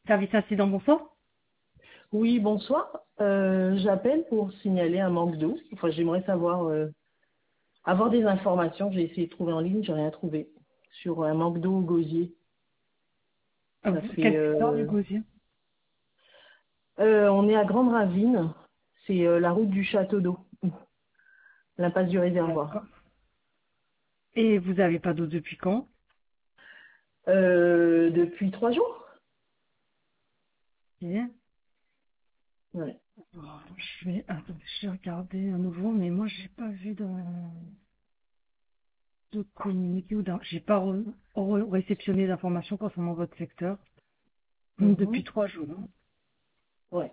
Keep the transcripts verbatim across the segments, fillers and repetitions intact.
Service incident, bonsoir. Oui, bonsoir. Euh, j'appelle pour signaler un manque d'eau. Enfin, j'aimerais savoir, euh, avoir des informations. J'ai essayé de trouver en ligne, j'ai rien trouvé. Sur un manque d'eau au gosier. Euh, Ça vous- fait, Quel secteur du euh, gosier? euh, on est à Grande Ravine. C'est euh, la route du château d'eau. L'impasse du réservoir. D'accord. Et vous avez pas d'eau depuis quand? Euh, depuis trois jours? Ok. Ouais. Oh, je vais, attendez, je vais regarder à nouveau, mais moi j'ai pas vu de, de communiqué ou d'un, j'ai pas re- re- réceptionné d'informations concernant votre secteur depuis Mhm. trois jours, hein. Ouais.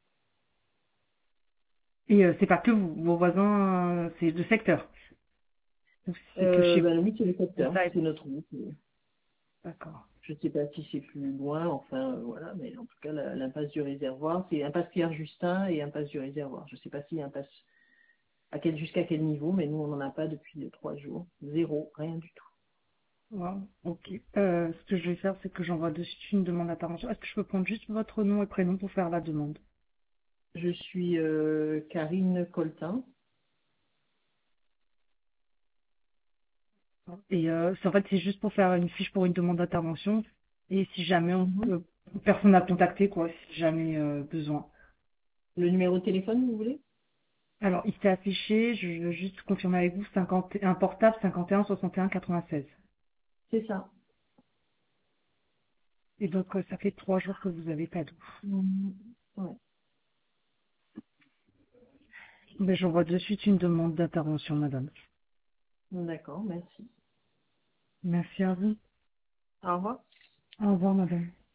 Et euh, c'est pas que vous, vos voisins, euh, c'est le secteur. Ou c'est que Euh, chez ben, oui, c'est le vous, secteur. ça aide. C'est notre route. D'accord. Je ne sais pas si c'est plus loin, enfin euh, voilà, mais en tout cas la- l'impasse du réservoir, c'est impasse Pierre Justin et impasse du réservoir. Je ne sais pas si impasse à quel jusqu'à quel niveau, mais nous on n'en a pas depuis euh, trois jours. Zéro, rien du tout. Wow. Ok. Euh, ce que je vais faire, c'est que j'envoie de suite une demande d'intervention. Est-ce que je peux prendre juste votre nom et prénom pour faire la demande? Je suis euh, Karine Coltin. Et euh, c'est- en fait, c'est juste pour faire une fiche pour une demande d'intervention. Et si jamais on Mhm. peut, personne n'a contacté, quoi, si jamais euh, besoin. Le numéro de téléphone, vous voulez? Alors, il s'est affiché, je veux juste confirmer avec vous, cinquante, un portable cinquante et un soixante et un quatre-vingt-seize. C'est ça. Et donc, euh, ça fait trois jours que vous avez pas d'eau. Mhm. Ouais. Mais j'envoie de suite une demande d'intervention, madame. D'accord, merci. Merci à vous. Au revoir. Au revoir, madame.